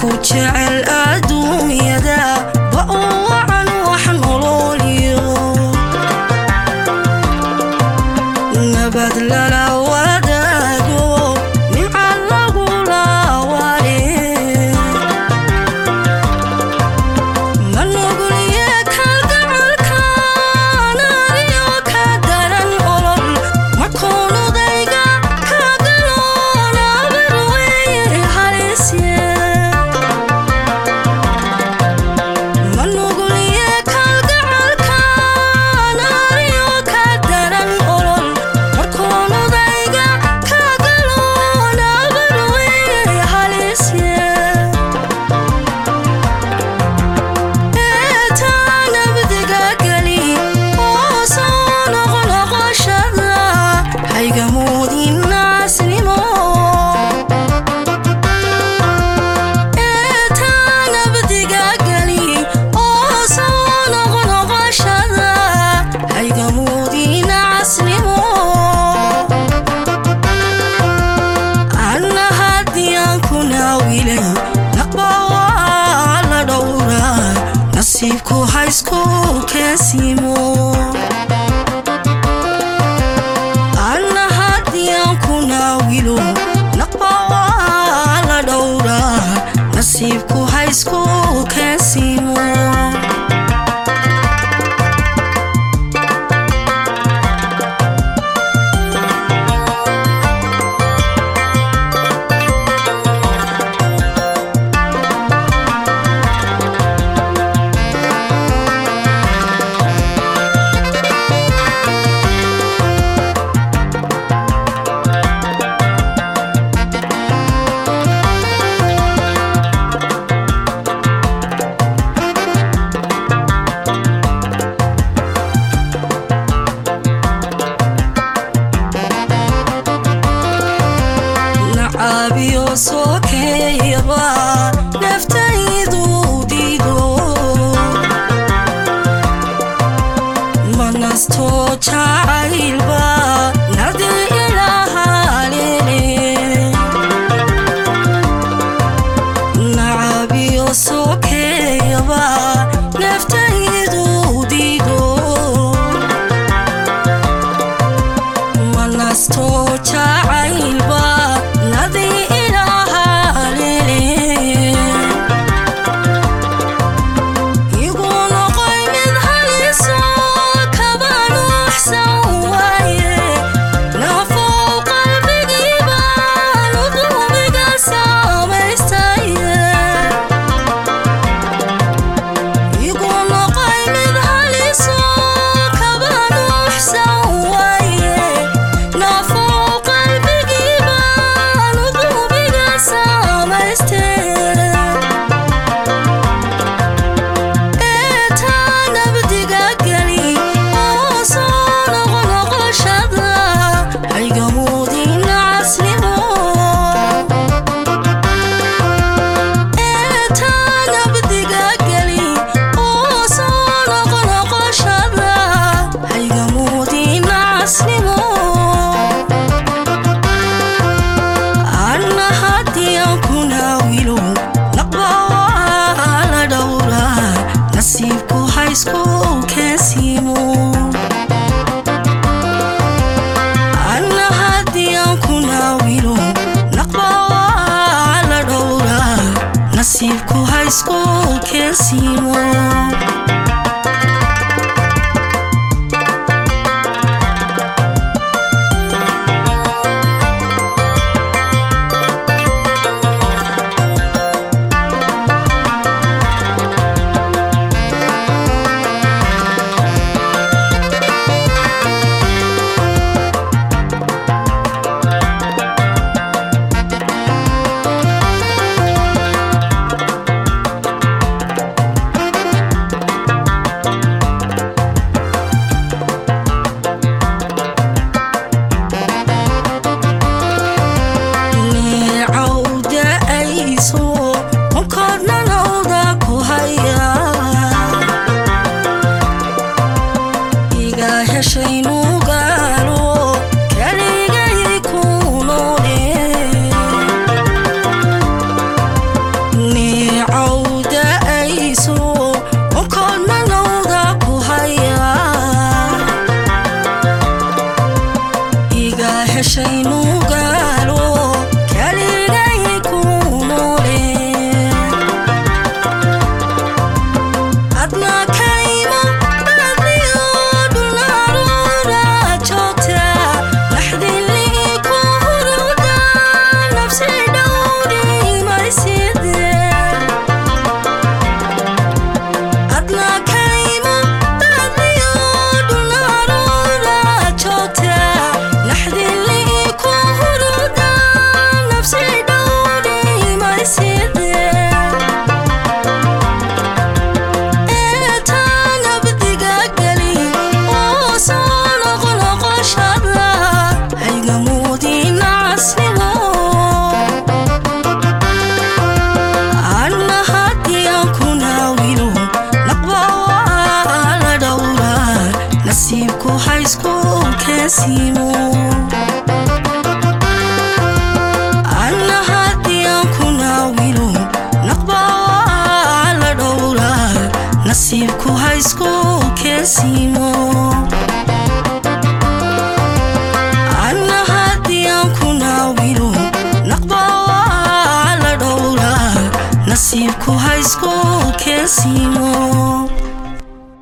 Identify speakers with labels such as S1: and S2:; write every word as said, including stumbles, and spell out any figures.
S1: jecel adduunyada ba'uucan wax nololiyo nabad lala wadaago nimca lagula ware ma nugulye kalgacalkan ariyo ka daran olol makoonudayga ka galo nabar weye halisye nasiibku haysku keensimo anna haddiyaan ku naawilo naqba waa la dhowraa nasiibku haysku keensimo abiyo sokeeyaba naftaydu diido manasto jacaylba nadi ilahalele nacabiyo sokeeyaba naftaydu diido manasto jacaylba anna haddiyaan ku naawilo naqba waa la dhowraa nasiibku haysku keensimo keensimo alla hadiyan kunawilo naqba la dhowra nasiibku haysku keensimo alla hadiyan kunawilo naqba la dhowra nasiibku haysku keensimo